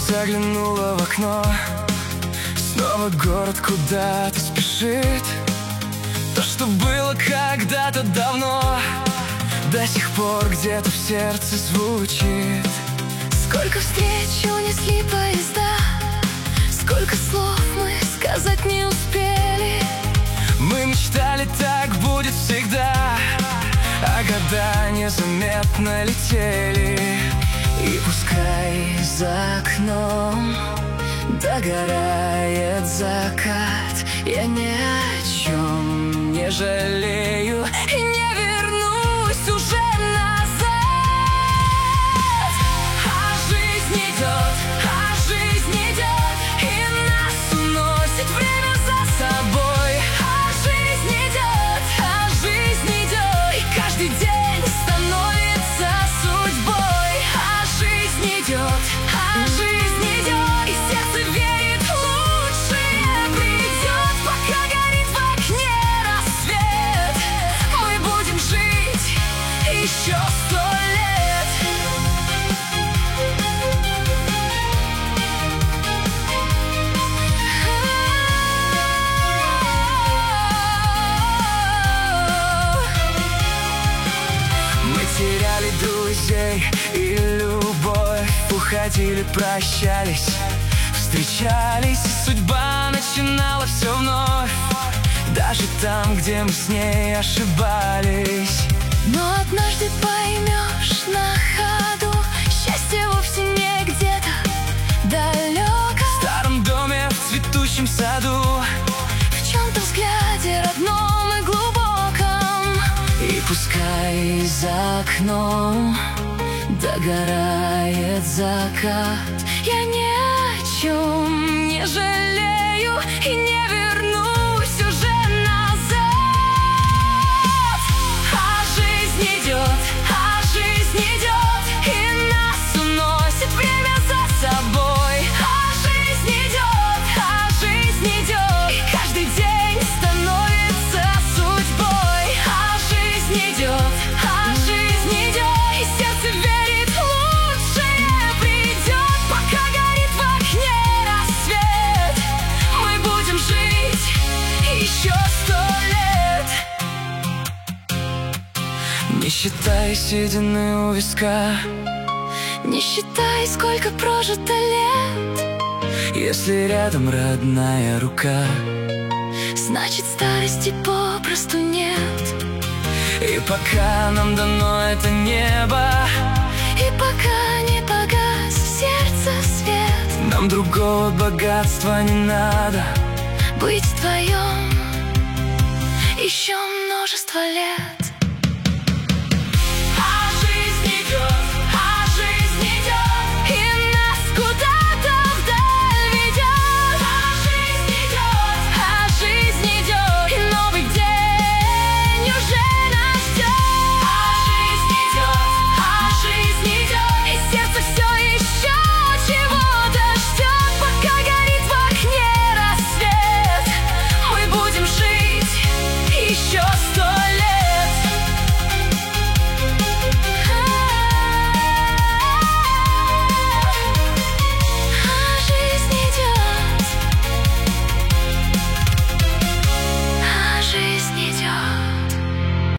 заглянула в окно. Снова город куда-то спешит. То, что было когда-то давно, до сих пор где-то в сердце звучит. Сколько встреч унесли поезда, сколько слов мы сказать не успели. Мы мечтали, так будет всегда, а года незаметно летели. И пускай за окном догорает закат, я ни о чем не жалею и не вернусь уже назад. А жизнь идет, и нас уносит время за собой. А жизнь идет, и каждый день становится судьбой. А жизнь идет, и сердце верит, лучшее придет. Пока горит в окне рассвет, мы будем жить еще 100 лет. Мы теряли друзей и любовь, уходили, прощались, встречались, и судьба начинала все вновь. Даже там, где мы с ней ошибались. Но однажды поймешь на ходу, счастье вовсе не где-то далеко. В старом доме, в цветущем саду, В чем-то взгляде родном и глубоком. и пускай За окном догорает закат, я ни о чем не жалею и не вернусь уже назад. А жизнь идет, и нас уносит время за собой. А жизнь идет, и каждый день становится судьбой. А жизнь идет, и сердце верит, лучшее придет. Пока горит в окне рассвет, мы будем жить еще 100 лет. не считай седины у виска, Не считай, сколько прожито лет, если рядом родная рука. значит старости попросту нет. И пока нам дано это небо, И пока не погас в сердце свет, нам другого богатства не надо. быть вдвоем еще множество лет.